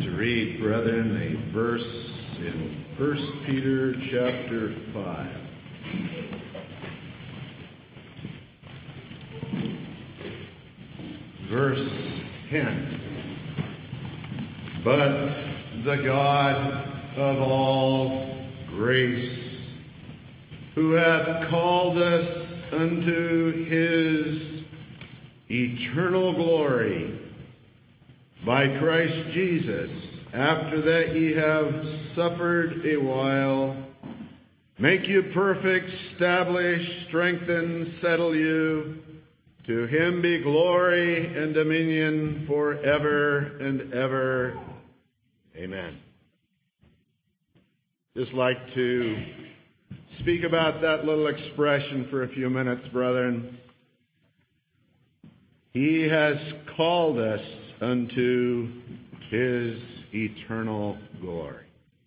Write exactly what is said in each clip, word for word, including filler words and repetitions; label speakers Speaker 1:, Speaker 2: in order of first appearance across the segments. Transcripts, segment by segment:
Speaker 1: To read, brethren, a verse in First Peter chapter five. Verse ten. But the God of all grace, who hath called us unto his eternal glory, by Christ Jesus, after that ye have suffered a while, make you perfect, establish, strengthen, settle you. To him be glory and dominion forever and ever. Amen. Just like to speak about that little expression for a few minutes, brethren. He has called us unto his eternal glory.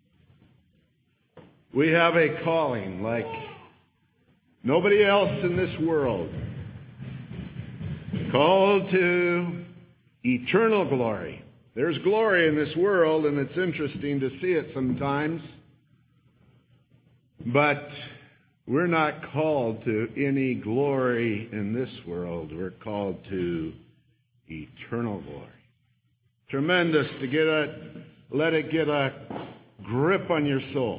Speaker 1: We have a calling like nobody else in this world. Called to eternal glory. There's glory in this world, and it's interesting to see it sometimes. But we're not called to any glory in this world. We're called to eternal glory. Tremendous to get a, let it get a grip on your soul.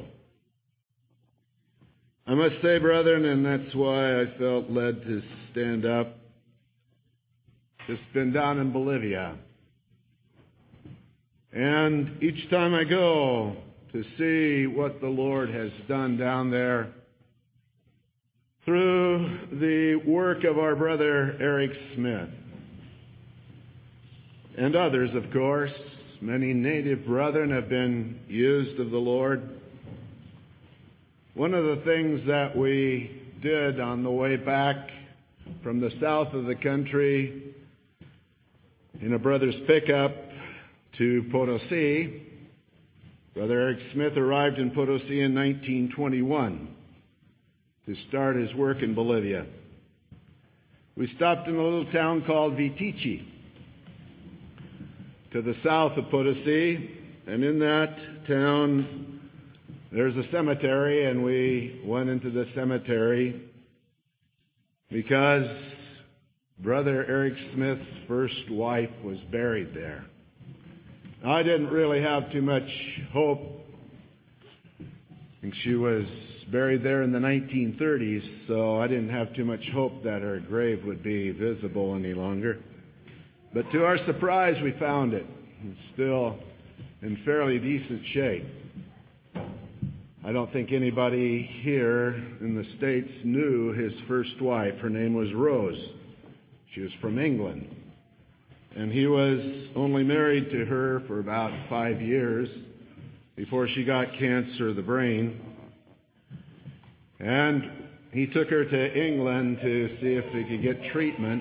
Speaker 1: I must say, brethren, and that's why I felt led to stand up. Just been down in Bolivia. And each time I go to see what the Lord has done down there, through the work of our brother Eric Smith, and others, of course, many native brethren have been used of the Lord. One of the things that we did on the way back from the south of the country in a brother's pickup to Potosi, Brother Eric Smith arrived in Potosi in nineteen twenty-one. To start his work in Bolivia. We stopped in a little town called Vitici, to the south of Potosi, and in that town there's a cemetery, and we went into the cemetery because Brother Eric Smith's first wife was buried there. I didn't really have too much hope. I think she was buried there in the nineteen thirties, so I didn't have too much hope that her grave would be visible any longer. But to our surprise, we found it. It's still in fairly decent shape. I don't think anybody here in the States knew his first wife. Her name was Rose. She was from England. And he was only married to her for about five years before she got cancer of the brain. And he took her to England to see if they could get treatment.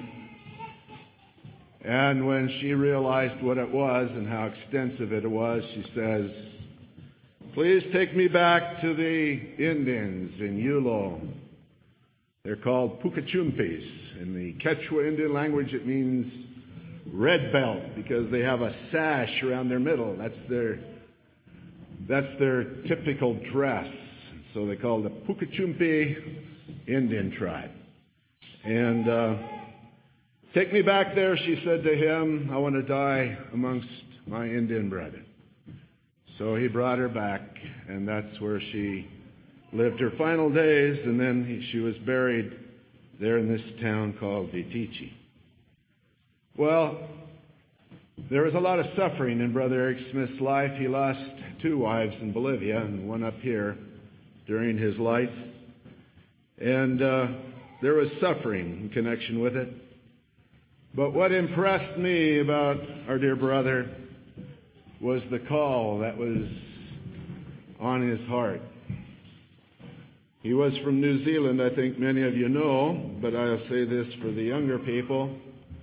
Speaker 1: And when she realized what it was and how extensive it was, she says, "Please take me back to the Indians in Yulo. They're called Pucachumpis. In the Quechua Indian language, it means red belt because they have a sash around their middle. That's their, that's their typical dress. So they call the Pucachumpi Indian tribe. And uh, take me back there," she said to him. "I want to die amongst my Indian brethren." So he brought her back, and that's where she lived her final days, and then he, she was buried there in this town called Vitici. Well, there was a lot of suffering in Brother Eric Smith's life. He lost two wives in Bolivia and one up here during his life. And uh, there was suffering in connection with it. But what impressed me about our dear brother was the call that was on his heart. He was from New Zealand, I think many of you know, but I'll say this for the younger people.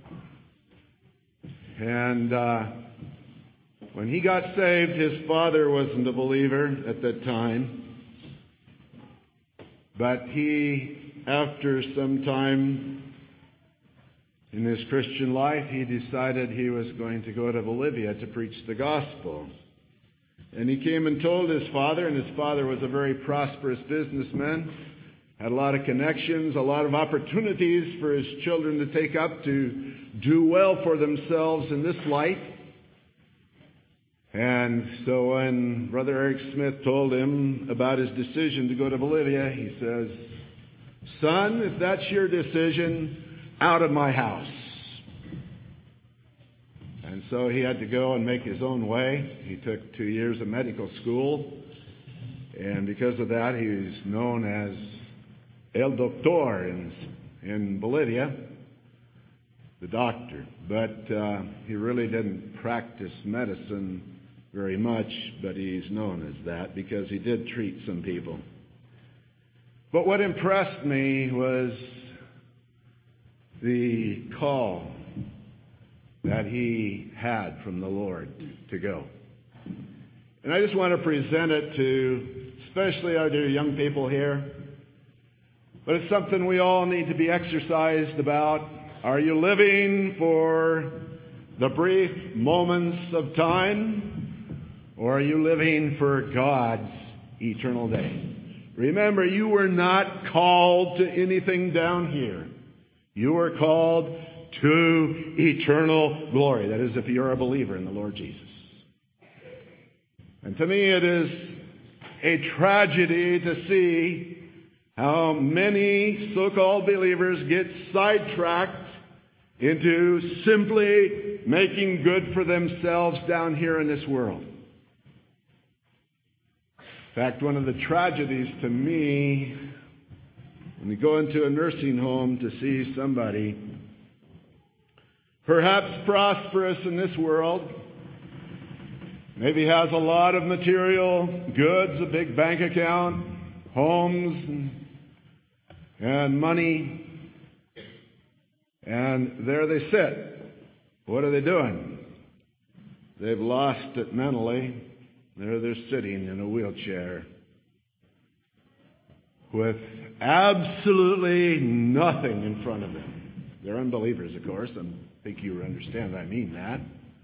Speaker 1: And uh, when he got saved, his father wasn't a believer at that time. But he, after some time, in his Christian life, he decided he was going to go to Bolivia to preach the gospel. And he came and told his father, and his father was a very prosperous businessman, had a lot of connections, a lot of opportunities for his children to take up to do well for themselves in this life. And so when Brother Eric Smith told him about his decision to go to Bolivia, he says, "Son, if that's your decision, out of my house." And so he had to go and make his own way. He took two years of medical school, and because of that, he was known as El Doctor in, in Bolivia, the doctor. But uh, he really didn't practice medicine very much, but he's known as that because he did treat some people. But what impressed me was the call that he had from the Lord to go. And I just want to present it to especially our dear young people here. But it's something we all need to be exercised about. Are you living for the brief moments of time, or are you living for God's eternal day? Remember, you were not called to anything down here. You were called to eternal glory. That is, if you're a believer in the Lord Jesus. And to me, it is a tragedy to see how many so-called believers get sidetracked into simply making good for themselves down here in this world. In fact, one of the tragedies to me, when you go into a nursing home to see somebody perhaps prosperous in this world, maybe has a lot of material goods, a big bank account, homes, and, and money, and there they sit. What are they doing? They've lost it mentally. There they're sitting in a wheelchair with absolutely nothing in front of them. They're unbelievers, of course. I think you understand I mean that.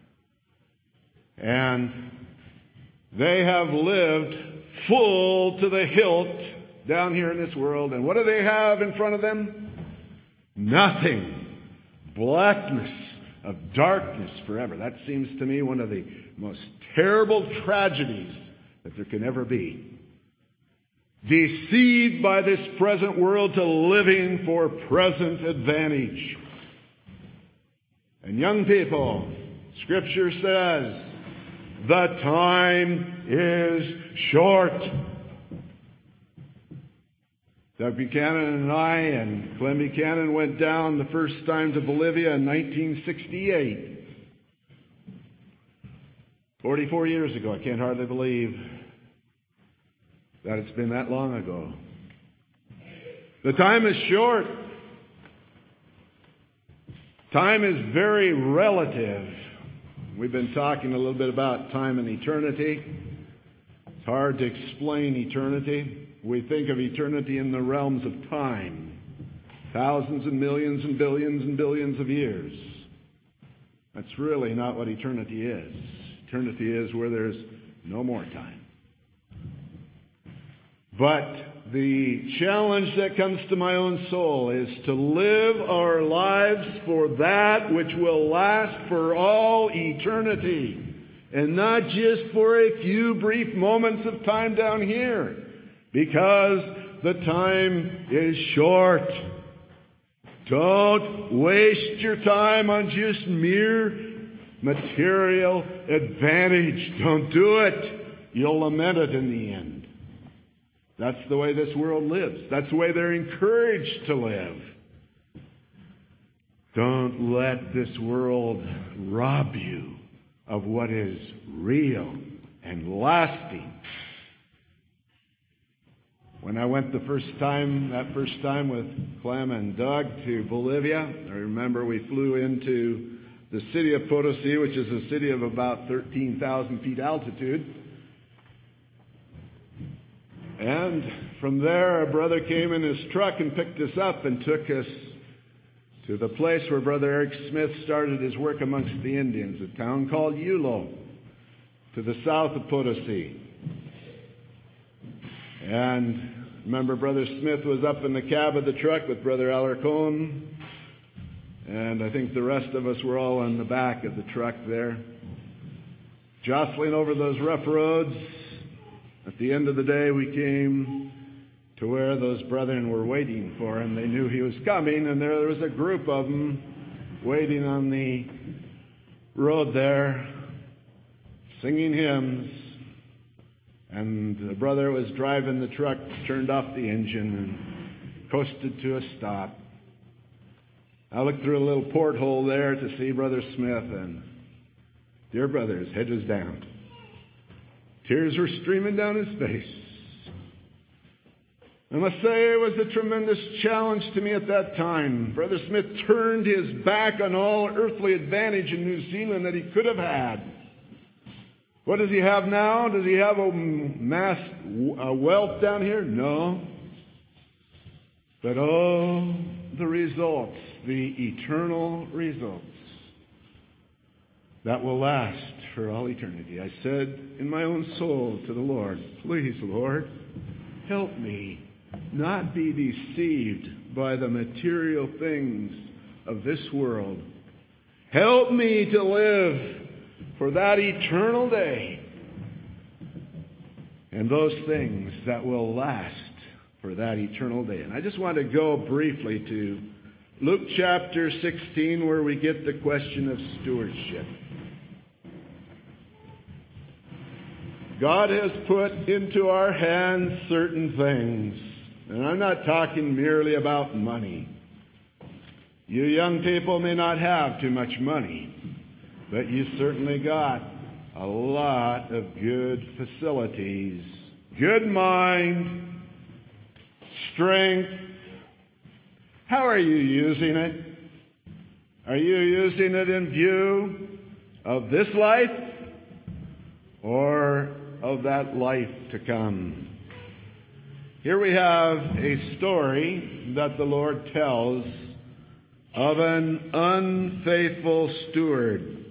Speaker 1: And they have lived full to the hilt down here in this world. And what do they have in front of them? Nothing. Blackness of darkness forever. That seems to me one of the most terrible tragedies that there can ever be. Deceived by this present world to living for present advantage. And young people, Scripture says, the time is short. Doug Buchanan and I and Clem Buchanan went down the first time to Bolivia in nineteen sixty-eight. forty-four years ago. I can't hardly believe that it's been that long ago. The time is short. Time is very relative. We've been talking a little bit about time and eternity. It's hard to explain eternity. We think of eternity in the realms of time. Thousands and millions and billions and billions of years. That's really not what eternity is. Eternity is where there's no more time. But the challenge that comes to my own soul is to live our lives for that which will last for all eternity, and not just for a few brief moments of time down here, because the time is short. Don't waste your time on just mere material advantage. Don't do it. You'll lament it in the end. That's the way this world lives. That's the way they're encouraged to live. Don't let this world rob you of what is real and lasting. When I went the first time, that first time with Clem and Doug to Bolivia, I remember we flew into the city of Potosi, which is a city of about thirteen thousand feet altitude. And from there, a brother came in his truck and picked us up and took us to the place where Brother Eric Smith started his work amongst the Indians, a town called Yulo, to the south of Potosi. And remember, Brother Smith was up in the cab of the truck with Brother Alarcon, and I think the rest of us were all on the back of the truck there, jostling over those rough roads. At the end of the day, we came to where those brethren were waiting for him. They knew he was coming, and there, there was a group of them waiting on the road there, singing hymns. And the brother was driving the truck, turned off the engine, and coasted to a stop. I looked through a little porthole there to see Brother Smith, and dear brother, his head was down. Tears were streaming down his face. I must say it was a tremendous challenge to me at that time. Brother Smith turned his back on all earthly advantage in New Zealand that he could have had. What does he have now? Does he have a mass a wealth down here? No. But oh, the results, the eternal results that will last for all eternity. I said in my own soul to the Lord, please, Lord, help me not be deceived by the material things of this world. Help me to live for that eternal day and those things that will last for that eternal day. And I just want to go briefly to Luke chapter sixteen, where we get the question of stewardship. God has put into our hands certain things. And I'm not talking merely about money. You young people may not have too much money, but you certainly got a lot of good facilities, good mind, strength. How are you using it? Are you using it in view of this life or of that life to come? Here we have a story that the Lord tells of an unfaithful steward.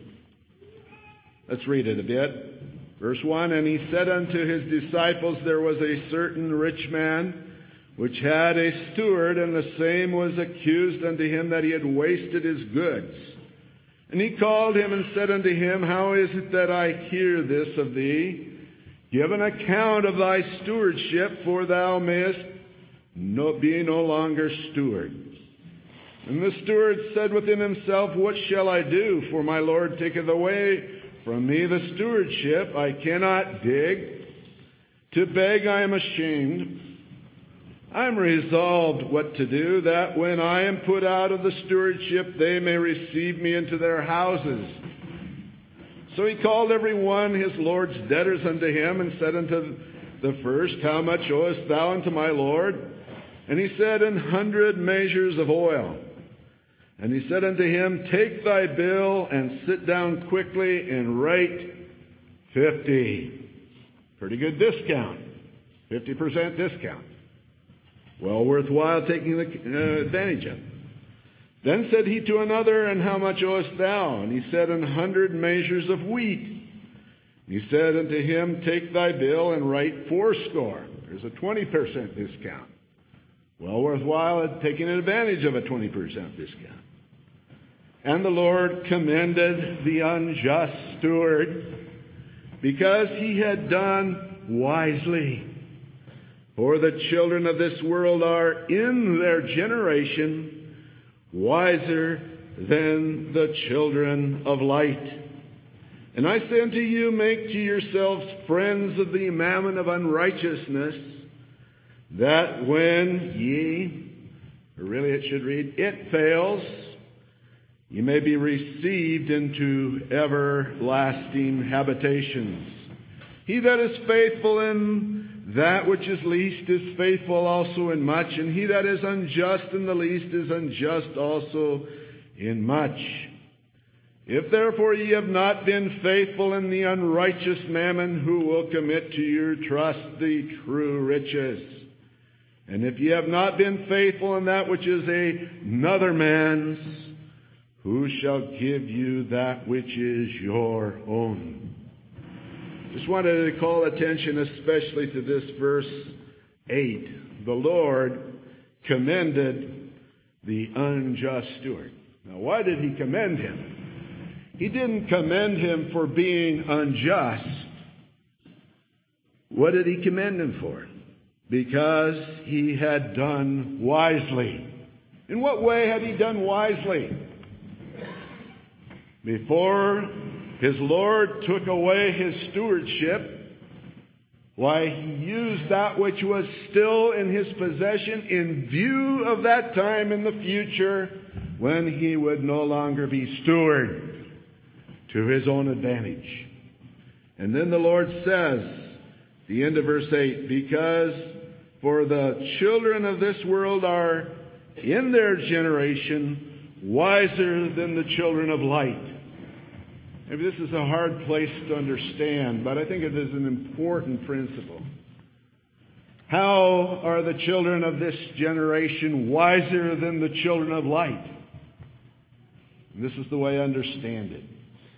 Speaker 1: Let's read it a bit. Verse one, and he said unto his disciples, there was a certain rich man which had a steward, and the same was accused unto him that he had wasted his goods. And he called him and said unto him, how is it that I hear this of thee? Give an account of thy stewardship, for thou mayest no, be no longer steward. And the steward said within himself, what shall I do? For my Lord taketh away from me the stewardship. I cannot dig. To beg I am ashamed. I am resolved what to do, that when I am put out of the stewardship, they may receive me into their houses. So he called every one his Lord's debtors unto him, and said unto the first, how much owest thou unto my Lord? And he said, an hundred measures of oil. And he said unto him, take thy bill, and sit down quickly, and write fifty. Pretty good discount. Fifty percent discount. Well worthwhile taking the uh, advantage of. Then said he to another, and how much owest thou? And he said, an hundred measures of wheat. He said unto him, take thy bill and write fourscore. There's a twenty percent discount. Well worthwhile taking advantage of a twenty percent discount. And the Lord commended the unjust steward, because he had done wisely. For the children of this world are in their generation wiser than the children of light. And I say unto you, make to yourselves friends of the mammon of unrighteousness, that when ye, or really it should read, it fails, ye may be received into everlasting habitations. He that is faithful in that which is least is faithful also in much, and he that is unjust in the least is unjust also in much. If therefore ye have not been faithful in the unrighteous mammon, who will commit to your trust the true riches? And if ye have not been faithful in that which is another man's, who shall give you that which is your own? Just wanted to call attention especially to this verse eight. The Lord commended the unjust steward. Now, why did he commend him? He didn't commend him for being unjust. What did he commend him for? Because he had done wisely. In what way had he done wisely? Before his Lord took away his stewardship, why, he used that which was still in his possession in view of that time in the future when he would no longer be steward to his own advantage. And then the Lord says, the end of verse eight, because for the children of this world are in their generation wiser than the children of light. Maybe this is a hard place to understand, but I think it is an important principle. How are the children of this generation wiser than the children of light? And this is the way I understand it.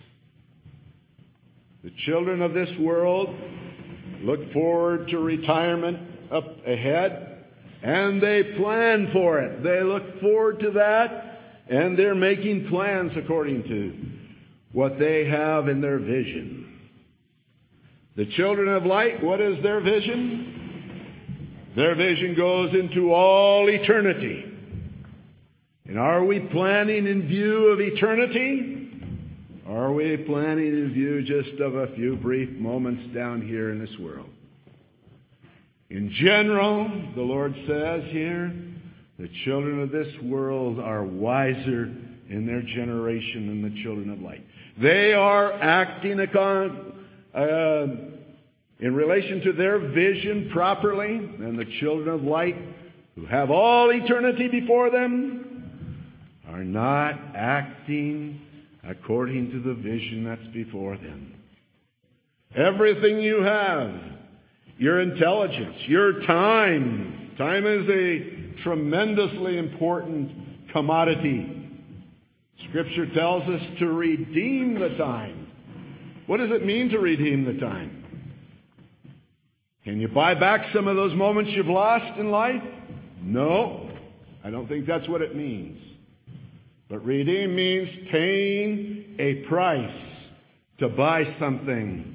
Speaker 1: The children of this world look forward to retirement up ahead, and they plan for it. They look forward to that, and they're making plans according to what they have in their vision. The children of light, what is their vision? Their vision goes into all eternity. And are we planning in view of eternity? Or are we planning in view just of a few brief moments down here in this world? In general, the Lord says here, the children of this world are wiser in their generation than the children of light. They are acting upon, uh, in relation to their vision properly, and the children of light, who have all eternity before them, are not acting according to the vision that's before them. Everything you have, your intelligence, your time. Time is a tremendously important commodity. Scripture tells us to redeem the time. What does it mean to redeem the time? Can you buy back some of those moments you've lost in life? No, I don't think that's what it means. But redeem means paying a price to buy something.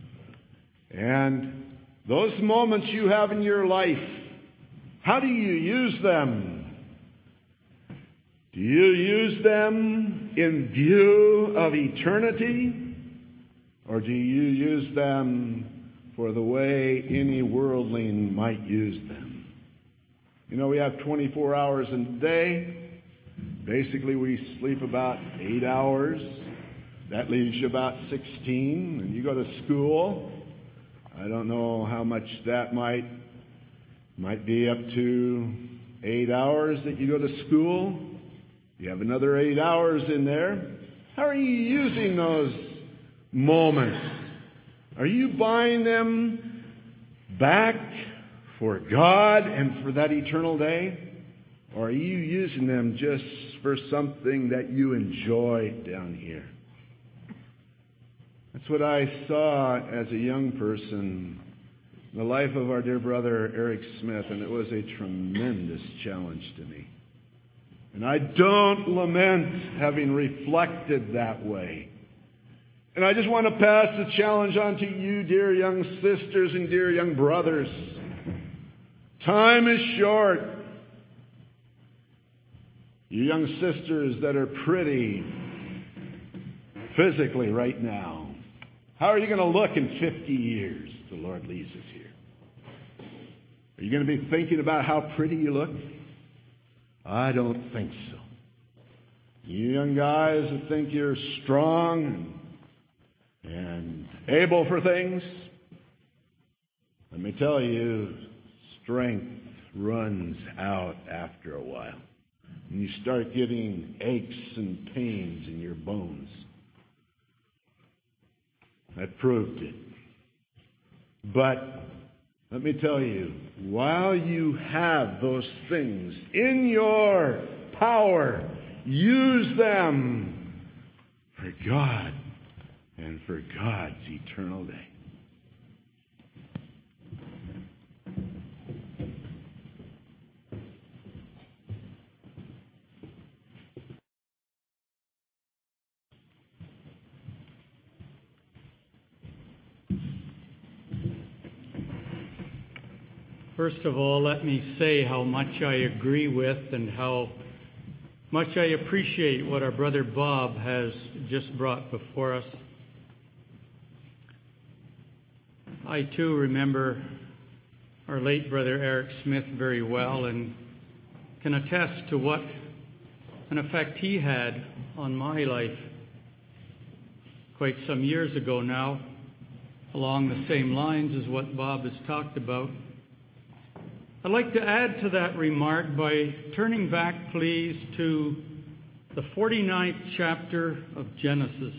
Speaker 1: And those moments you have in your life, how do you use them? Do you use them in view of eternity? Or do you use them for the way any worldling might use them? You know, we have twenty-four hours in a day. Basically, we sleep about eight hours. That leaves you about sixteen. And you go to school. I don't know how much that might, might be up to eight hours that you go to school. You have another eight hours in there. How are you using those moments? Are you buying them back for God and for that eternal day? Or are you using them just for something that you enjoy down here? That's what I saw as a young person in the life of our dear brother Eric Smith, and it was a tremendous challenge to me. And I don't lament having reflected that way. And I just want to pass the challenge on to you, dear young sisters and dear young brothers. Time is short. You young sisters that are pretty physically right now, how are you going to look in fifty years if the Lord leaves us here? Are you going to be thinking about how pretty you look? I don't think so. You young guys that think you're strong and, and able for things, let me tell you, strength runs out after a while. And you start getting aches and pains in your bones. That proved it. But Let me tell you, while you have those things in your power, use them for God and for God's eternal day.
Speaker 2: First of all, let me say how much I agree with and how much I appreciate what our brother Bob has just brought before us. I too remember our late brother Eric Smith very well and can attest to what an effect he had on my life quite some years ago now, along the same lines as what Bob has talked about. I'd like to add to that remark by turning back, please, to the forty-ninth chapter of Genesis.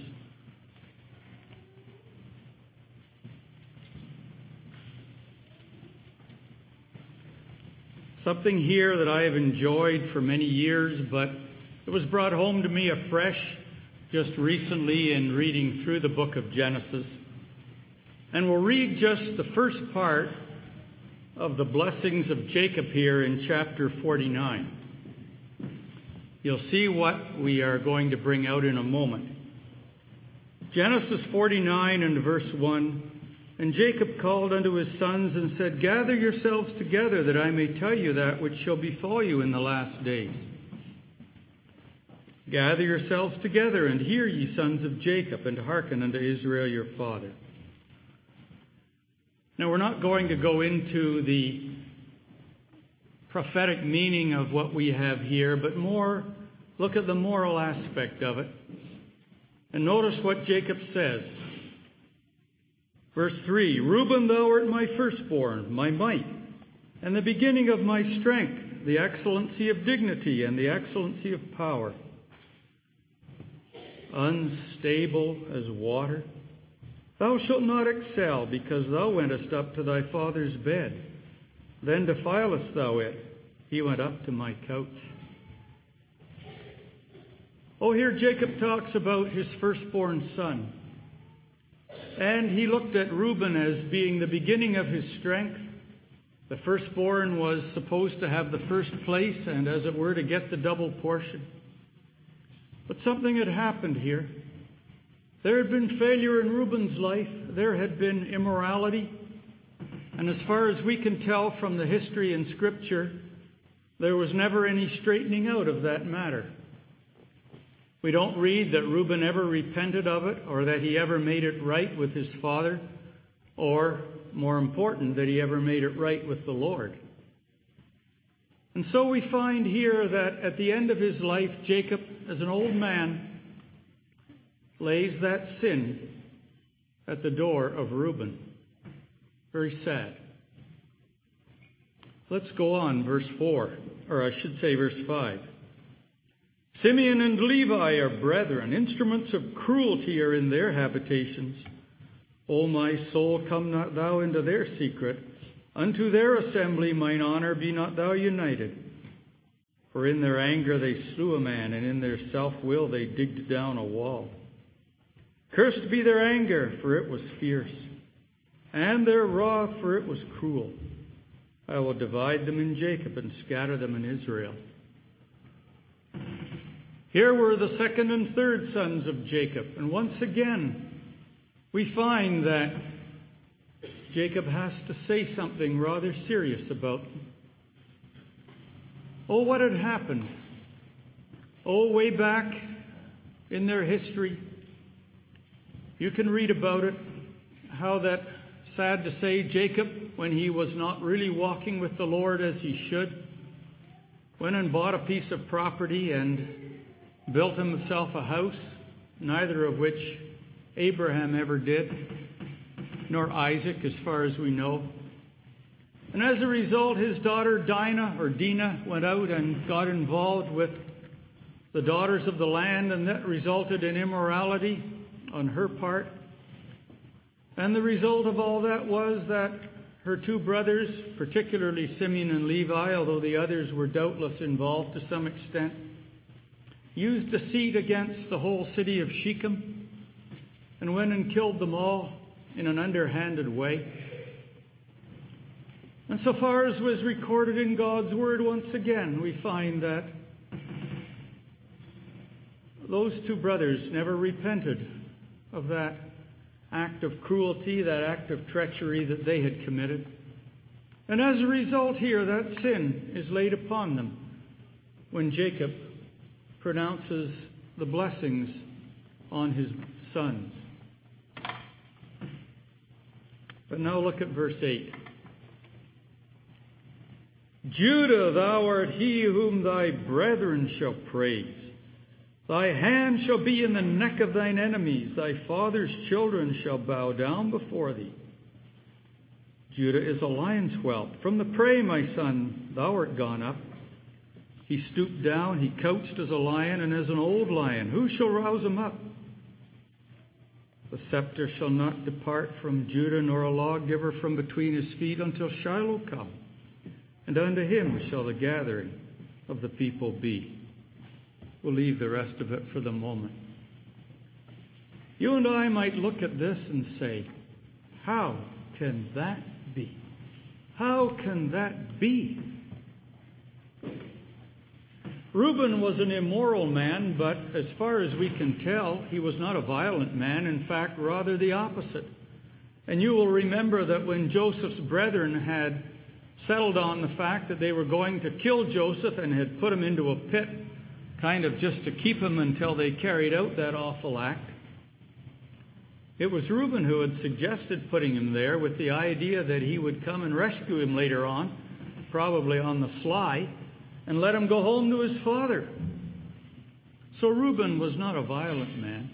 Speaker 2: Something here that I have enjoyed for many years, but it was brought home to me afresh just recently in reading through the book of Genesis. And we'll read just the first part of the blessings of Jacob here in chapter forty-nine. You'll see what we are going to bring out in a moment. Genesis forty-nine and verse one, "And Jacob called unto his sons and said, Gather yourselves together, that I may tell you that which shall befall you in the last days. Gather yourselves together, and hear, ye sons of Jacob, and hearken unto Israel your father." Now, we're not going to go into the prophetic meaning of what we have here, but more look at the moral aspect of it. And notice what Jacob says. Verse three, "Reuben, thou art my firstborn, my might, and the beginning of my strength, the excellency of dignity and the excellency of power. Unstable as water, thou shalt not excel, because thou wentest up to thy father's bed. Then defilest thou it. He went up to my couch." Oh, here Jacob talks about his firstborn son. And he looked at Reuben as being the beginning of his strength. The firstborn was supposed to have the first place and, as it were, to get the double portion. But something had happened here. There had been failure in Reuben's life. There had been immorality. And as far as we can tell from the history in Scripture, there was never any straightening out of that matter. We don't read that Reuben ever repented of it, or that he ever made it right with his father, or, more important, that he ever made it right with the Lord. And so we find here that at the end of his life, Jacob, as an old man, lays that sin at the door of Reuben. Very sad. Let's go on, verse four, or I should say verse five. "Simeon and Levi are brethren, instruments of cruelty are in their habitations. O my soul, come not thou into their secret. Unto their assembly, mine honor, be not thou united. For in their anger they slew a man, and in their self-will they digged down a wall. Cursed be their anger, for it was fierce, and their wrath, for it was cruel. I will divide them in Jacob and scatter them in Israel." Here were the second and third sons of Jacob. And once again, we find that Jacob has to say something rather serious about them. Oh, what had happened? Oh, way back in their history, you can read about it, how that, sad to say, Jacob, when he was not really walking with the Lord as he should, went and bought a piece of property and built himself a house, neither of which Abraham ever did, nor Isaac, as far as we know. And as a result, his daughter Dinah, or Dinah, went out and got involved with the daughters of the land, and that resulted in immorality on her part. And the result of all that was that her two brothers, particularly Simeon and Levi, although the others were doubtless involved to some extent, used deceit against the whole city of Shechem and went and killed them all in an underhanded way. And so far as was recorded in God's Word, once again, we find that those two brothers never repented of that act of cruelty, that act of treachery that they had committed. And as a result here, that sin is laid upon them when Jacob pronounces the blessings on his sons. But now look at verse eight. Judah, thou art he whom thy brethren shall praise. Thy hand shall be in the neck of thine enemies. Thy father's children shall bow down before thee. Judah is a lion's whelp. From the prey, my son, thou art gone up. He stooped down, he couched as a lion and as an old lion. Who shall rouse him up? The scepter shall not depart from Judah, nor a lawgiver from between his feet until Shiloh come. And unto him shall the gathering of the people be. We'll leave the rest of it for the moment. You and I might look at this and say, how can that be? How can that be? Reuben was an immoral man, but as far as we can tell, he was not a violent man. In fact, rather the opposite. And you will remember that when Joseph's brethren had settled on the fact that they were going to kill Joseph and had put him into a pit, kind of just to keep him until they carried out that awful act, it was Reuben who had suggested putting him there with the idea that he would come and rescue him later on, probably on the sly, and let him go home to his father. So Reuben was not a violent man.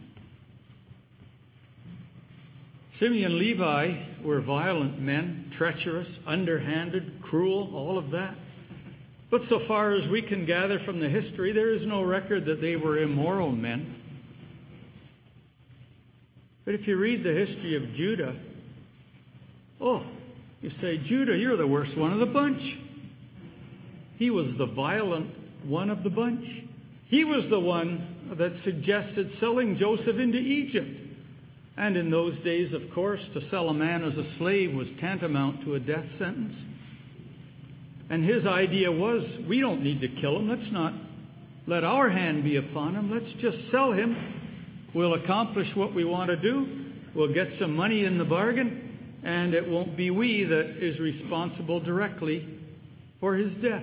Speaker 2: Simeon and Levi were violent men, treacherous, underhanded, cruel, all of that. But so far as we can gather from the history, there is no record that they were immoral men. But if you read the history of Judah, oh, you say, Judah, you're the worst one of the bunch. He was the violent one of the bunch. He was the one that suggested selling Joseph into Egypt. And in those days, of course, to sell a man as a slave was tantamount to a death sentence. And his idea was, we don't need to kill him. Let's not let our hand be upon him. Let's just sell him. We'll accomplish what we want to do. We'll get some money in the bargain. And it won't be we that is responsible directly for his death.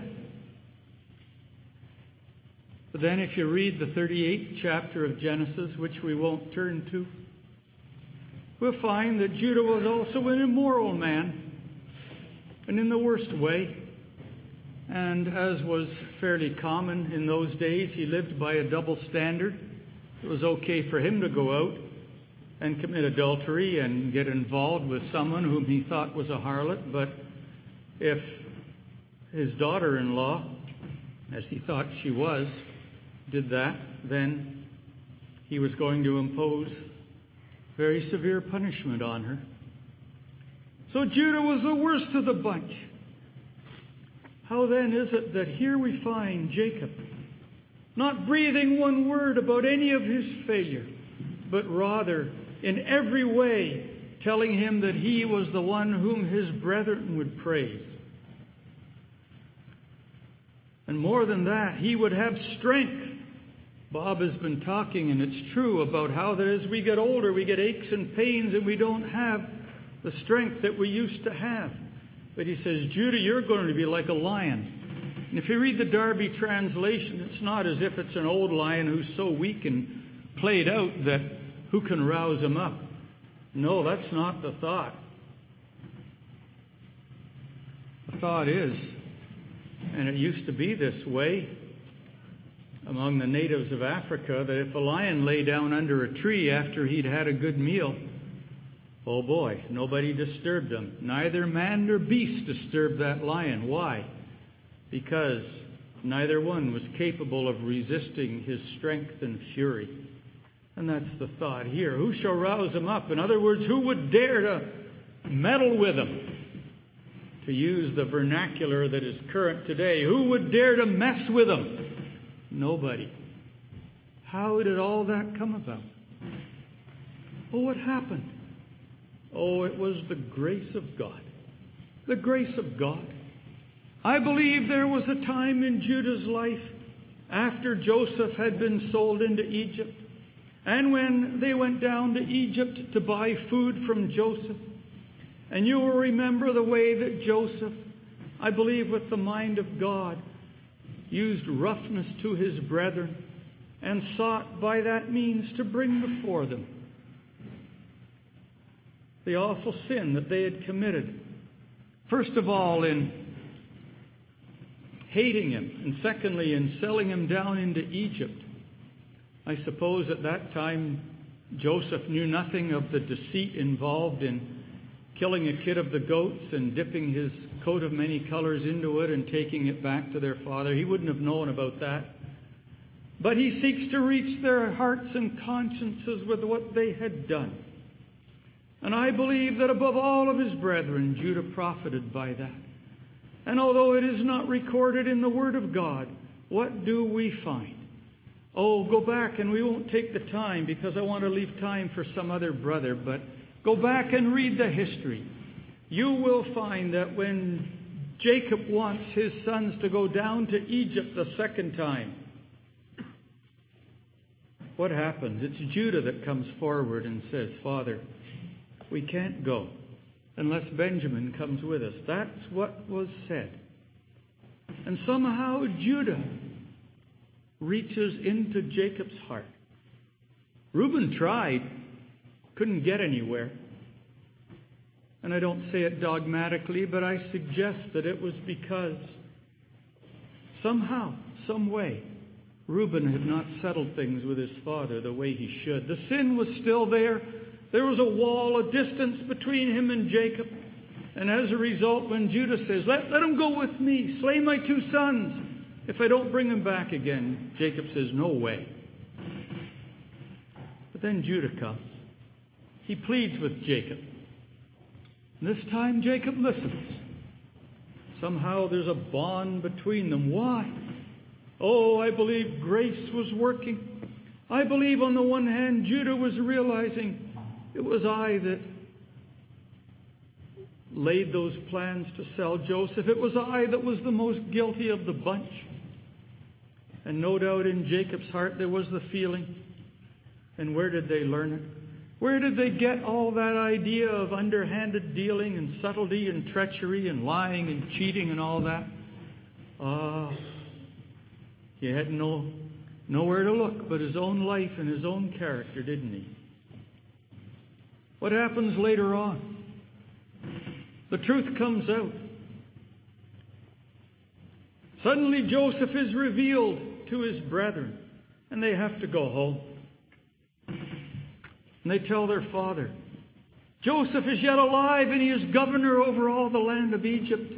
Speaker 2: But then if you read the thirty-eighth chapter of Genesis, which we won't turn to, we'll find that Judah was also an immoral man, and in the worst way. And as was fairly common in those days, he lived by a double standard. It was okay for him to go out and commit adultery and get involved with someone whom he thought was a harlot, but if his daughter-in-law, as he thought she was, did that, then he was going to impose very severe punishment on her. So Judah was the worst of the bunch. How then is it that here we find Jacob not breathing one word about any of his failure, but rather in every way telling him that he was the one whom his brethren would praise? And more than that, he would have strength. Bob has been talking, and it's true, about how that as we get older, we get aches and pains, and we don't have the strength that we used to have. But he says, Judah, you're going to be like a lion. And if you read the Darby translation, it's not as if it's an old lion who's so weak and played out that who can rouse him up. No, that's not the thought. The thought is, and it used to be this way among the natives of Africa, that if a lion lay down under a tree after he'd had a good meal, oh boy, nobody disturbed him. Neither man nor beast disturbed that lion. Why? Because neither one was capable of resisting his strength and fury. And that's the thought here. Who shall rouse him up? In other words, who would dare to meddle with him? To use the vernacular that is current today, who would dare to mess with him? Nobody. How did all that come about? Oh, what happened? Oh, it was the grace of God. The grace of God. I believe there was a time in Judah's life after Joseph had been sold into Egypt, and when they went down to Egypt to buy food from Joseph. And you will remember the way that Joseph, I believe with the mind of God, used roughness to his brethren and sought by that means to bring before them the awful sin that they had committed. First of all, in hating him, and secondly, in selling him down into Egypt. I suppose at that time Joseph knew nothing of the deceit involved in killing a kid of the goats and dipping his coat of many colors into it and taking it back to their father. He wouldn't have known about that. But he seeks to reach their hearts and consciences with what they had done. And I believe that above all of his brethren, Judah profited by that. And although it is not recorded in the Word of God, what do we find? Oh, go back, and we won't take the time because I want to leave time for some other brother, but go back and read the history. You will find that when Jacob wants his sons to go down to Egypt the second time, what happens? It's Judah that comes forward and says, Father, we can't go unless Benjamin comes with us. That's what was said. And somehow Judah reaches into Jacob's heart. Reuben tried, couldn't get anywhere. And I don't say it dogmatically, but I suggest that it was because somehow, some way, Reuben had not settled things with his father the way he should. The sin was still there. There was a wall, a distance between him and Jacob. And as a result, when Judah says, let, let him go with me, slay my two sons, if I don't bring him back again, Jacob says, no way. But then Judah comes. He pleads with Jacob. And this time Jacob listens. Somehow there's a bond between them. Why? Oh, I believe grace was working. I believe on the one hand, Judah was realizing, it was I that laid those plans to sell Joseph. It was I that was the most guilty of the bunch. And no doubt in Jacob's heart there was the feeling. And where did they learn it? Where did they get all that idea of underhanded dealing and subtlety and treachery and lying and cheating and all that? Ah, he had no nowhere to look but his own life and his own character, didn't he? What happens later on? The truth comes out. Suddenly Joseph is revealed to his brethren, and they have to go home. And they tell their father, Joseph is yet alive and he is governor over all the land of Egypt.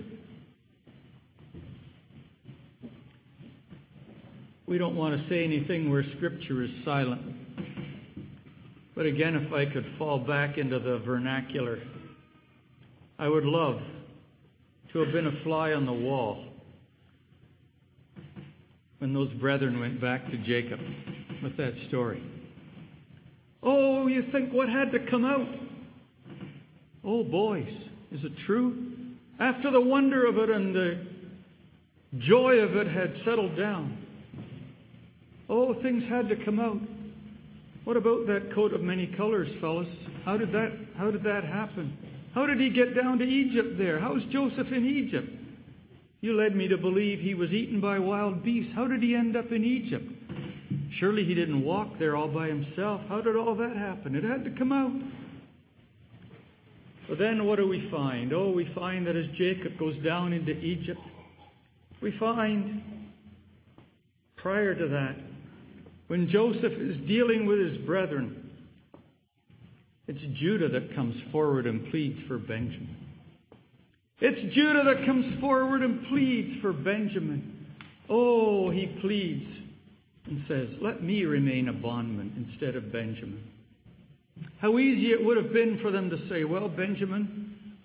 Speaker 2: We don't want to say anything where Scripture is silent. But again, if I could fall back into the vernacular, I would love to have been a fly on the wall when those brethren went back to Jacob with that story. Oh, you think what had to come out? Oh, boys, is it true? After the wonder of it and the joy of it had settled down, oh, things had to come out. What about that coat of many colors, fellas? How did that, how did that happen? How did he get down to Egypt there? How's Joseph in Egypt? You led me to believe he was eaten by wild beasts. How did he end up in Egypt? Surely he didn't walk there all by himself. How did all that happen? It had to come out. But then what do we find? Oh, we find that as Jacob goes down into Egypt, we find prior to that, when Joseph is dealing with his brethren, it's Judah that comes forward and pleads for Benjamin. It's Judah that comes forward and pleads for Benjamin. Oh, he pleads and says, let me remain a bondman instead of Benjamin. How easy it would have been for them to say, well, Benjamin,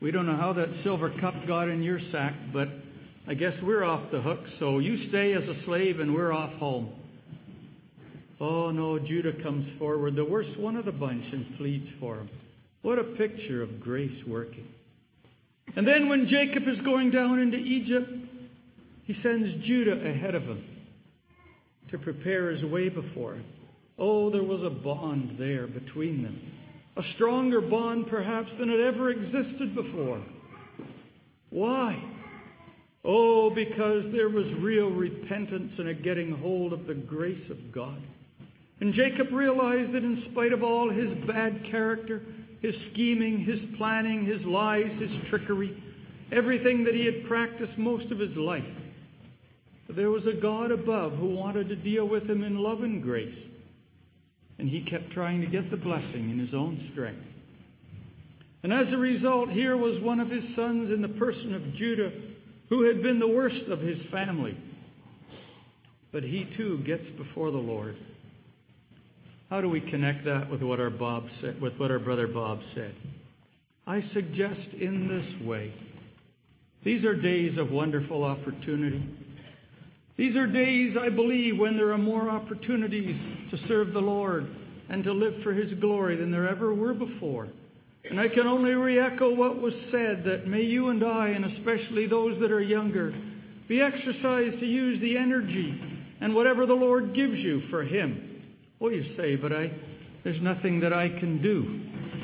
Speaker 2: We don't know how that silver cup got in your sack, but I guess we're off the hook, so you stay as a slave and we're off home. Oh no, Judah comes forward, the worst one of the bunch, and pleads for him. What a picture of grace working. And then when Jacob is going down into Egypt, he sends Judah ahead of him to prepare his way before him. Oh, there was a bond there between them. A stronger bond perhaps than had ever existed before. Why? Oh, because there was real repentance and a getting hold of the grace of God. And Jacob realized that in spite of all his bad character, his scheming, his planning, his lies, his trickery, everything that he had practiced most of his life, there was a God above who wanted to deal with him in love and grace. And he kept trying to get the blessing in his own strength. And as a result, here was one of his sons in the person of Judah, who had been the worst of his family. But he too gets before the Lord. How do we connect that with what our Bob said, with what our brother Bob said? I suggest in this way. These are days of wonderful opportunity. These are days, I believe, when there are more opportunities to serve the Lord and to live for His glory than there ever were before. And I can only re-echo what was said, that may you and I, and especially those that are younger, be exercised to use the energy and whatever the Lord gives you for Him. Well, you say, but I, there's nothing that I can do.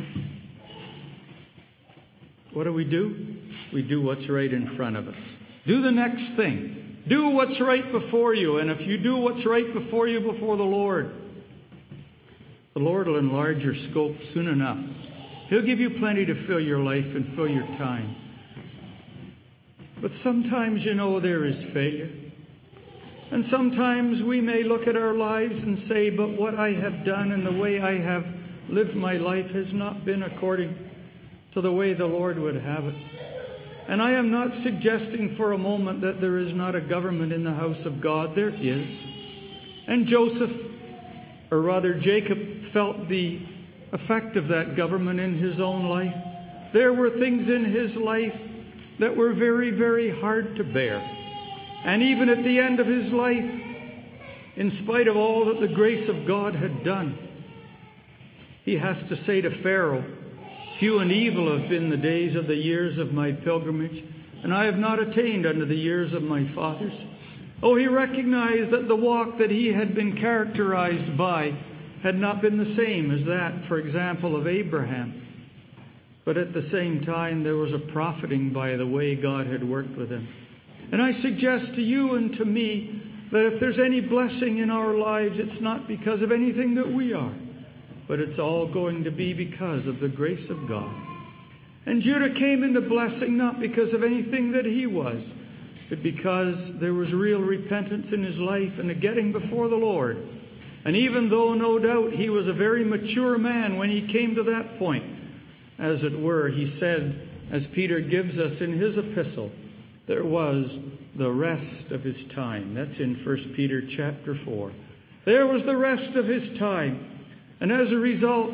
Speaker 2: What do we do? We do what's right in front of us. Do the next thing. Do what's right before you. And if you do what's right before you before the Lord, the Lord will enlarge your scope soon enough. He'll give you plenty to fill your life and fill your time. But sometimes, you know, there is failure. And sometimes we may look at our lives and say, but what I have done and the way I have lived my life has not been according to the way the Lord would have it. And I am not suggesting for a moment that there is not a government in the house of God. There is. And Joseph, or rather Jacob, felt the effect of that government in his own life. There were things in his life that were very, very hard to bear. And even at the end of his life, in spite of all that the grace of God had done, he has to say to Pharaoh, few and evil have been the days of the years of my pilgrimage, and I have not attained unto the years of my fathers. Oh, he recognized that the walk that he had been characterized by had not been the same as that, for example, of Abraham. But at the same time, there was a profiting by the way God had worked with him. And I suggest to you and to me that if there's any blessing in our lives, it's not because of anything that we are, but it's all going to be because of the grace of God. And Judah came into blessing not because of anything that he was, but because there was real repentance in his life and a getting before the Lord. And even though, no doubt, he was a very mature man when he came to that point, as it were, he said, as Peter gives us in his epistle, there was the rest of his time. That's in First Peter chapter four. There was the rest of his time. And as a result,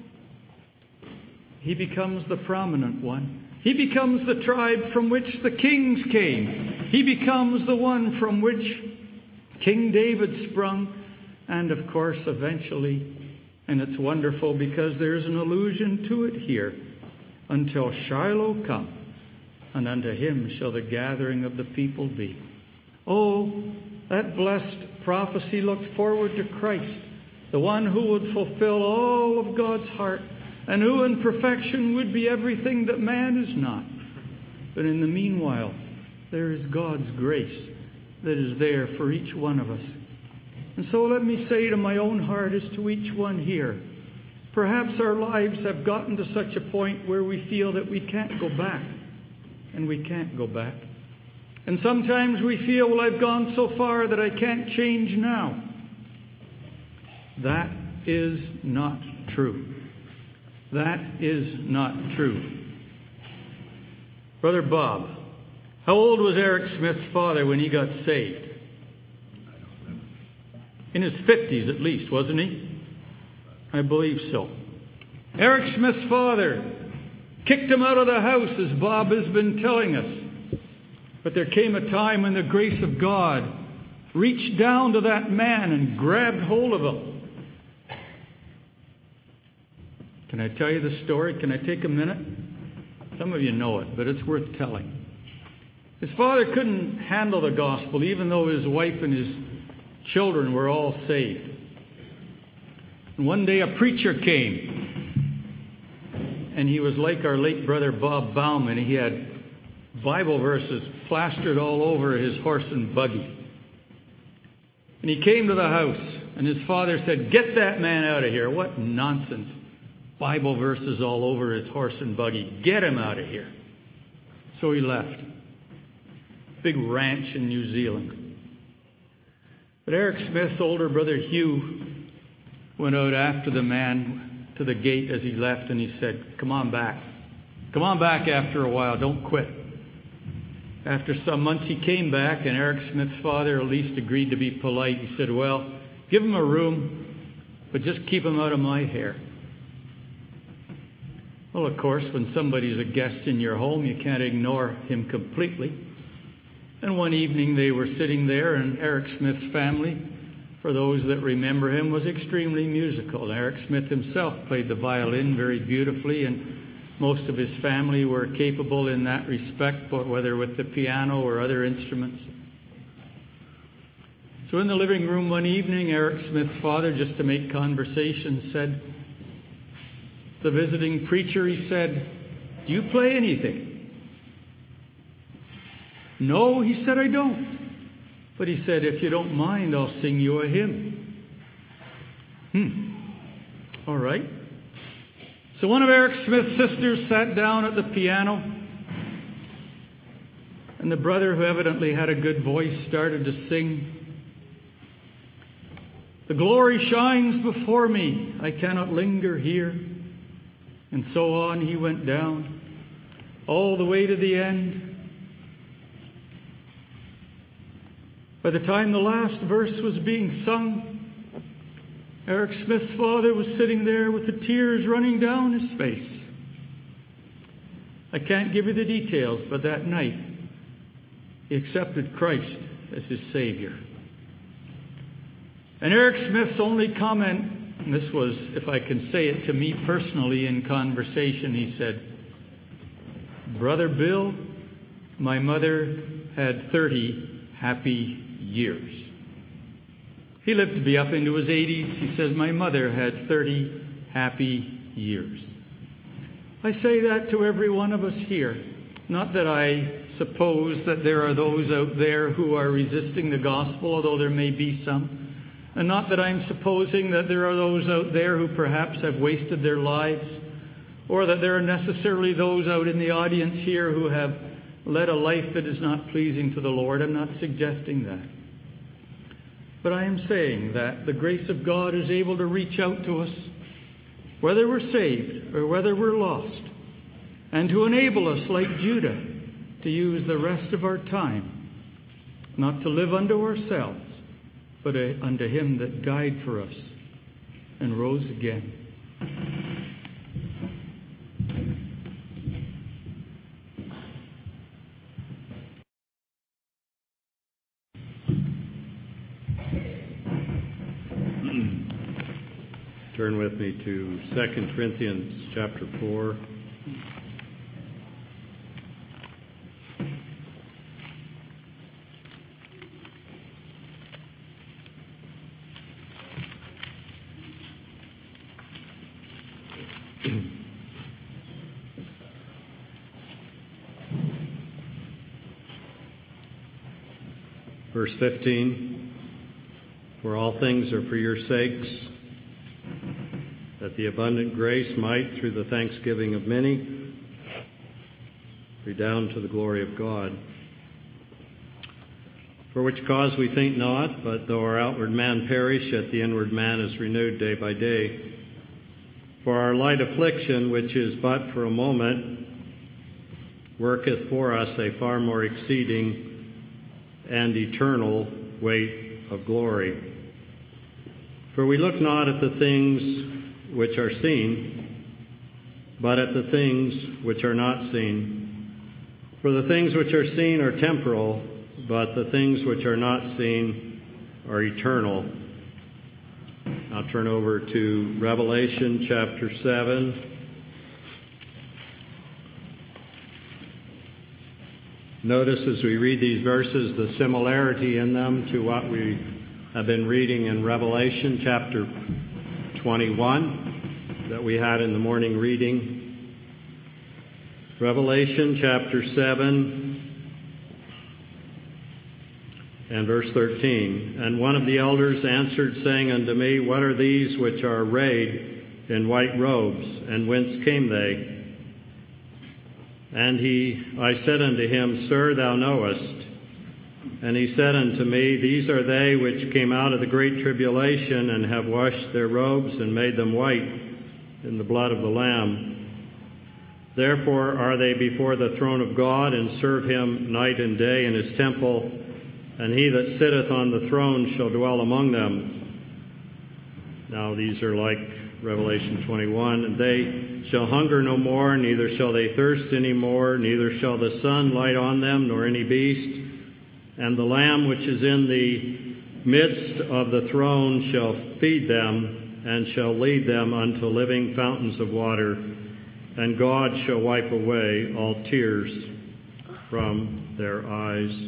Speaker 2: he becomes the prominent one. He becomes the tribe from which the kings came. He becomes the one from which King David sprung. And of course, eventually, and it's wonderful because there's an allusion to it here, until Shiloh come, and unto him shall the gathering of the people be. Oh, that blessed prophecy looked forward to Christ, the one who would fulfill all of God's heart, and who in perfection would be everything that man is not. But in the meanwhile, there is God's grace that is there for each one of us. And so let me say to my own heart as to each one here, perhaps our lives have gotten to such a point where we feel that we can't go back. And we can't go back. And sometimes we feel, well, I've gone so far that I can't change now. That is not true. That is not true. Brother Bob, how old was Eric Smith's father when he got saved? In his fifties at least, wasn't he? I believe so. Eric Smith's father kicked him out of the house, as Bob has been telling us. But there came a time when the grace of God reached down to that man and grabbed hold of him. Can I tell you the story? Can I take a minute? Some of you know it, but it's worth telling. His father couldn't handle the gospel, even though his wife and his children were all saved. And one day a preacher came, and he was like our late brother Bob Bauman. He had Bible verses plastered all over his horse and buggy. And he came to the house, and his father said, "Get that man out of here." What nonsense. Bible verses all over his horse and buggy. Get him out of here. So he left. Big ranch in New Zealand. But Eric Smith's older brother Hugh went out after the man to the gate as he left, and he said, "Come on back. Come on back after a while. Don't quit." After some months he came back, and Eric Smith's father at least agreed to be polite. He said, "Well, give him a room, but just keep him out of my hair." Well, of course, when somebody's a guest in your home, you can't ignore him completely. And one evening they were sitting there, and Eric Smith's family, for those that remember him, was extremely musical. Eric Smith himself played the violin very beautifully, and most of his family were capable in that respect, whether with the piano or other instruments. So in the living room one evening, Eric Smith's father, just to make conversation, said, the visiting preacher, he said, "Do you play anything?" "No," he said, "I don't." But he said, "If you don't mind, I'll sing you a hymn." Hmm. All right. So one of Eric Smith's sisters sat down at the piano, and the brother, who evidently had a good voice, started to sing. "The glory shines before me, I cannot linger here." And so on he went down, all the way to the end. By the time the last verse was being sung, Eric Smith's father was sitting there with the tears running down his face. I can't give you the details, but that night he accepted Christ as his Savior. And Eric Smith's only comment, and this was, if I can say it to me personally in conversation, he said, "Brother Bill, my mother had thirty happy years." He lived to be up into his eighties. He says, "My mother had thirty happy years." I say that to every one of us here. Not that I suppose that there are those out there who are resisting the gospel, although there may be some. And not that I'm supposing that there are those out there who perhaps have wasted their lives, or that there are necessarily those out in the audience here who have led a life that is not pleasing to the Lord. I'm not suggesting that. But I am saying that the grace of God is able to reach out to us, whether we're saved or whether we're lost, and to enable us, like Judah, to use the rest of our time, not to live unto ourselves, but unto him that died for us and rose again.
Speaker 3: Turn with me to Second Corinthians chapter four. Verse fifteen, "For all things are for your sakes, that the abundant grace might, through the thanksgiving of many, redound to the glory of God. For which cause we think not, but though our outward man perish, yet the inward man is renewed day by day. For our light affliction, which is but for a moment, worketh for us a far more exceeding and eternal weight of glory. For we look not at the things which are seen, but at the things which are not seen. For the things which are seen are temporal, but the things which are not seen are eternal. I'll turn over to Revelation chapter seven. Notice as we read these verses the similarity in them to what we have been reading in Revelation chapter twenty-one that we had in the morning reading. Revelation chapter seven and verse thirteen. And one of the elders answered, saying unto me, What are these which are arrayed in white robes, and whence came they? And he, I said unto him, Sir, thou knowest. And he said unto me, These are they which came out of the great tribulation, and have washed their robes, and made them white in the blood of the Lamb. Therefore are they before the throne of God, and serve him night and day in his temple, and he that sitteth on the throne shall dwell among them. Now these are like Revelation twenty-one, and they shall hunger no more, neither shall they thirst any more, neither shall the sun light on them, nor any beast. And the Lamb which is in the midst of the throne shall feed them, and shall lead them unto living fountains of water, and God shall wipe away all tears from their eyes.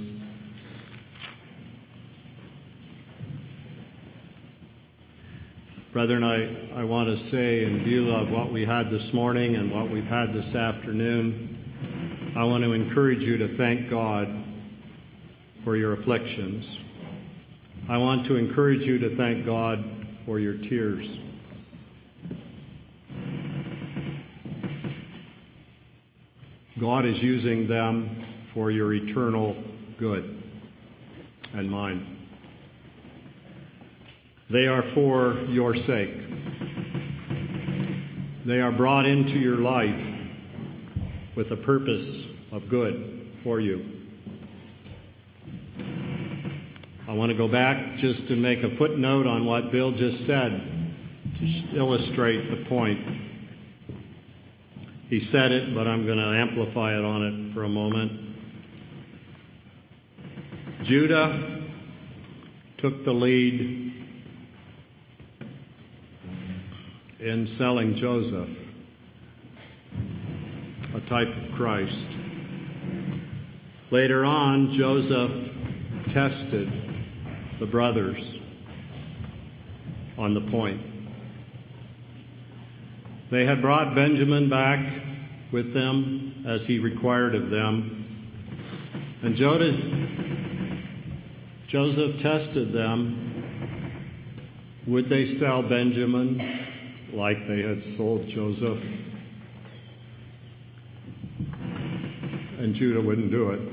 Speaker 3: Brethren, I, I want to say, in view of what we had this morning and what we've had this afternoon, I want to encourage you to thank God for your afflictions. I want to encourage you to thank God for your tears. God is using them for your eternal good and mine. They are for your sake. They are brought into your life with a purpose of good for you. I want to go back just to make a footnote on what Bill just said to illustrate the point. He said it, but I'm going to amplify it on it for a moment. Judah took the lead in selling Joseph, a type of Christ. Later on, Joseph tested the brothers on the point. They had brought Benjamin back with them as he required of them. And Joseph tested them. Would they sell Benjamin like they had sold Joseph? And Judah wouldn't do it.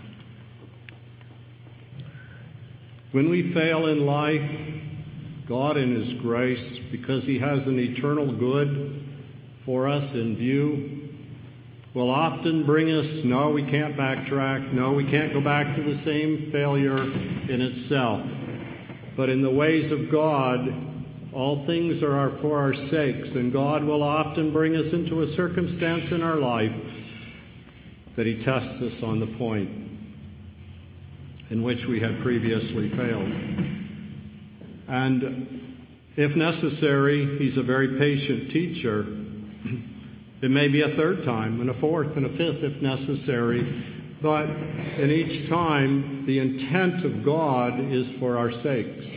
Speaker 3: When we fail in life, God in His grace, because He has an eternal good for us in view, will often bring us, no, we can't backtrack, no, we can't go back to the same failure in itself. But in the ways of God, all things are our, for our sakes, and God will often bring us into a circumstance in our life that He tests us on the point in which we had previously failed. And if necessary, He's a very patient teacher. It may be a third time, and a fourth, and a fifth if necessary. But in each time, the intent of God is for our sakes.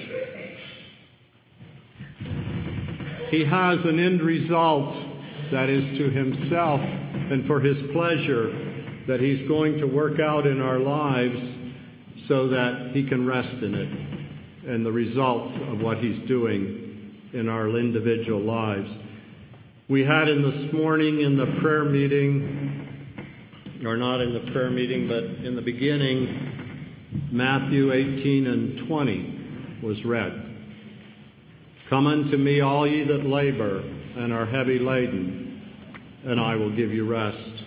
Speaker 3: He has an end result that is to Himself and for His pleasure that He's going to work out in our lives so that He can rest in it and the result of what He's doing in our individual lives. We had in this morning in the prayer meeting, or not in the prayer meeting, but in the beginning, Matthew eighteen and twenty was read. Come unto me, all ye that labor and are heavy laden, and I will give you rest.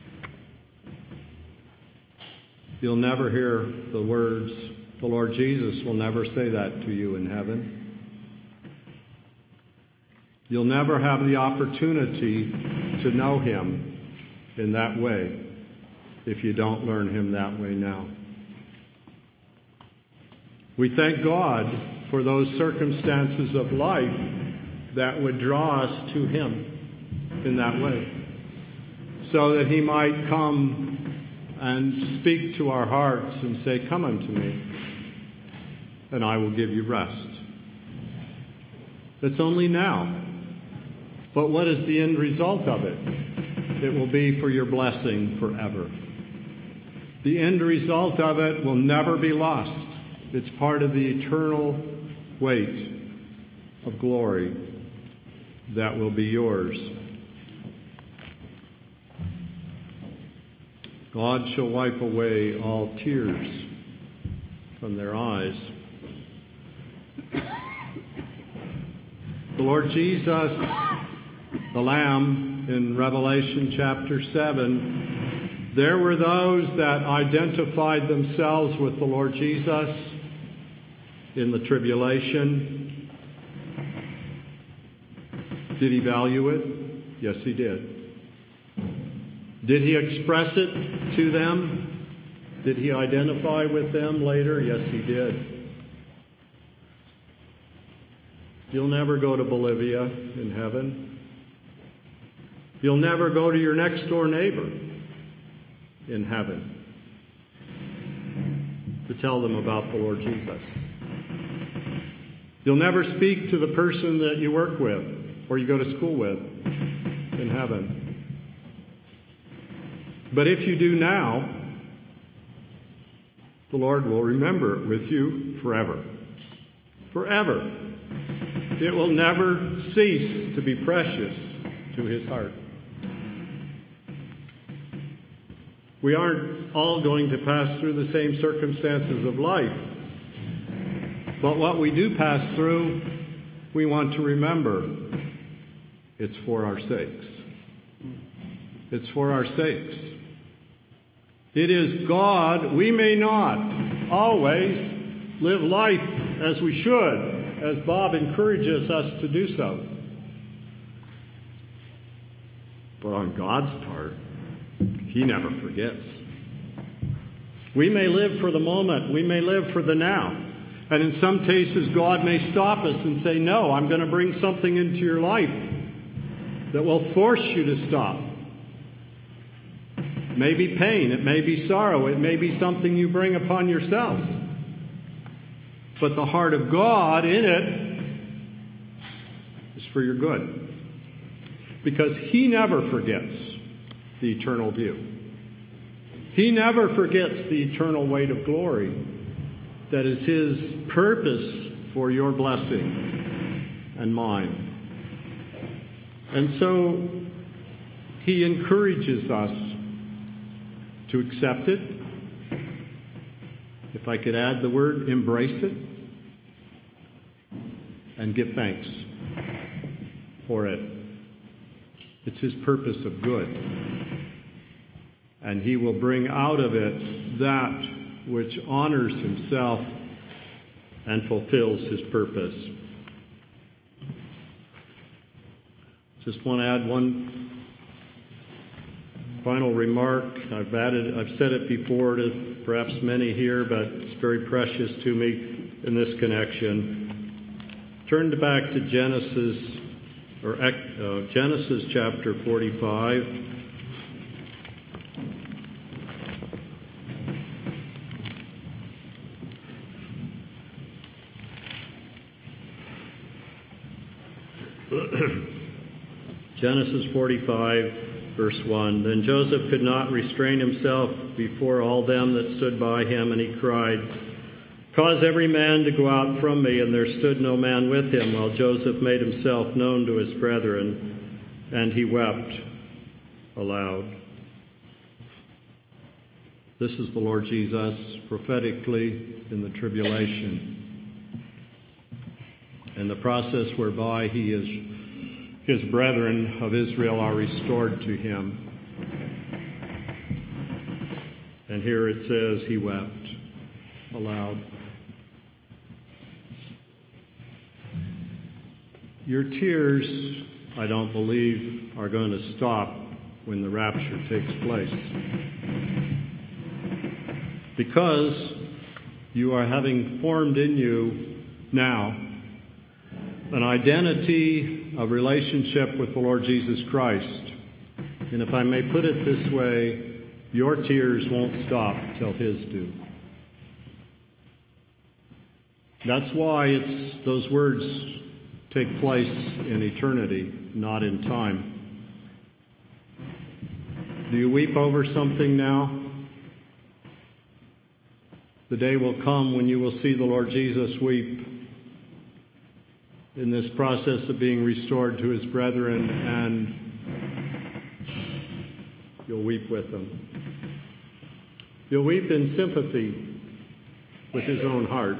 Speaker 3: You'll never hear the words, the Lord Jesus will never say that to you in heaven. You'll never have the opportunity to know him in that way if you don't learn him that way now. We thank God for those circumstances of life that would draw us to him in that way, so that he might come and speak to our hearts and say, "Come unto me, and I will give you rest." It's only now. But what is the end result of it? It will be for your blessing forever. The end result of it will never be lost. It's part of the eternal weight of glory that will be yours. God shall wipe away all tears from their eyes. The Lord Jesus, the Lamb, in Revelation chapter seven, there were those that identified themselves with the Lord Jesus in the tribulation. Did he value it? Yes, he did. Did he express it to them? Did he identify with them later? Yes, he did. You'll never go to Bolivia in heaven. You'll never go to your next door neighbor in heaven to tell them about the Lord Jesus. You'll never speak to the person that you work with or you go to school with in heaven. But if you do now, the Lord will remember it with you forever. Forever. It will never cease to be precious to his heart. We aren't all going to pass through the same circumstances of life. But what we do pass through, we want to remember it's for our sakes. It's for our sakes. It is God. We may not always live life as we should, as Bob encourages us to do so. But on God's part, he never forgets. We may live for the moment. We may live for the now. And in some cases, God may stop us and say, "No, I'm going to bring something into your life that will force you to stop." It may be pain. It may be sorrow. It may be something you bring upon yourselves. But the heart of God in it is for your good. Because he never forgets the eternal view. He never forgets the eternal weight of glory that is his purpose for your blessing and mine. And so he encourages us to accept it. If I could add the word, embrace it. And give thanks for it. It's his purpose of good. And he will bring out of it that which honors himself and fulfills his purpose. Just want to add one final remark. I've added, I've said it before to perhaps many here, but it's very precious to me in this connection. Turn back to Genesis, or uh, Genesis chapter forty-five. Genesis forty-five, verse one. Then Joseph could not restrain himself before all them that stood by him, and he cried, "Cause every man to go out from me." And there stood no man with him, while Joseph made himself known to his brethren, and he wept aloud. This is the Lord Jesus prophetically in the tribulation, and the process whereby he is, his brethren of Israel are restored to him. And here it says he wept aloud. Your tears I don't believe are going to stop when the rapture takes place. Because you are having formed in you now an identity of relationship with the Lord Jesus Christ. And if I may put it this way, your tears won't stop till His do. That's why it's those words take place in eternity, not in time. Do you weep over something now? The day will come when you will see the Lord Jesus weep in this process of being restored to His brethren, and you'll weep with them. You'll weep in sympathy with His own heart.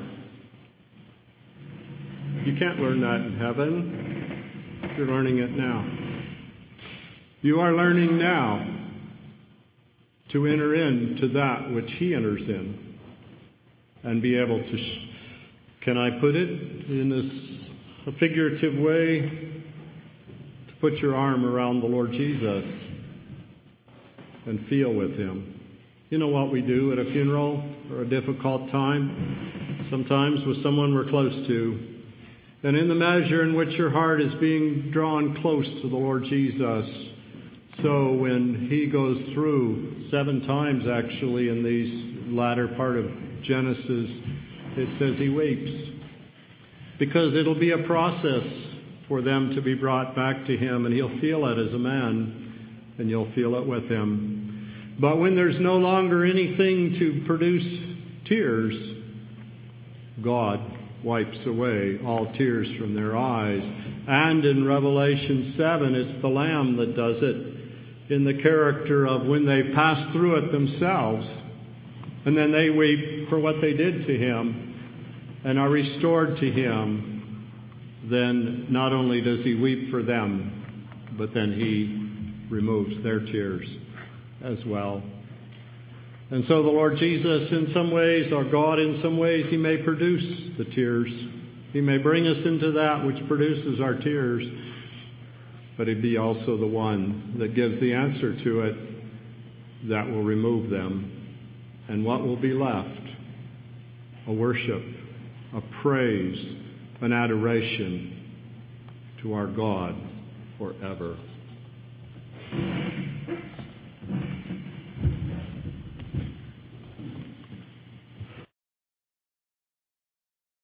Speaker 3: You can't learn that in heaven. You're learning it now. You are learning now to enter into that which He enters in and be able to, sh- can I put it in this a figurative way, to put your arm around the Lord Jesus and feel with Him. You know what we do at a funeral or a difficult time, sometimes with someone we're close to. And in the measure in which your heart is being drawn close to the Lord Jesus, so when He goes through seven times actually in these latter part of Genesis, it says He weeps. Because it'll be a process for them to be brought back to Him, and He'll feel it as a man, and you'll feel it with Him. But when there's no longer anything to produce tears, God wipes away all tears from their eyes. And in Revelation seven, it's the Lamb that does it in the character of when they pass through it themselves, and then they weep for what they did to Him and are restored to Him. Then not only does He weep for them, but then He removes their tears as well. And so the Lord Jesus in some ways, or God in some ways, He may produce the tears. He may bring us into that which produces our tears, but He'd be also the one that gives the answer to it that will remove them. And what will be left? A worship, a praise, an adoration to our God forever.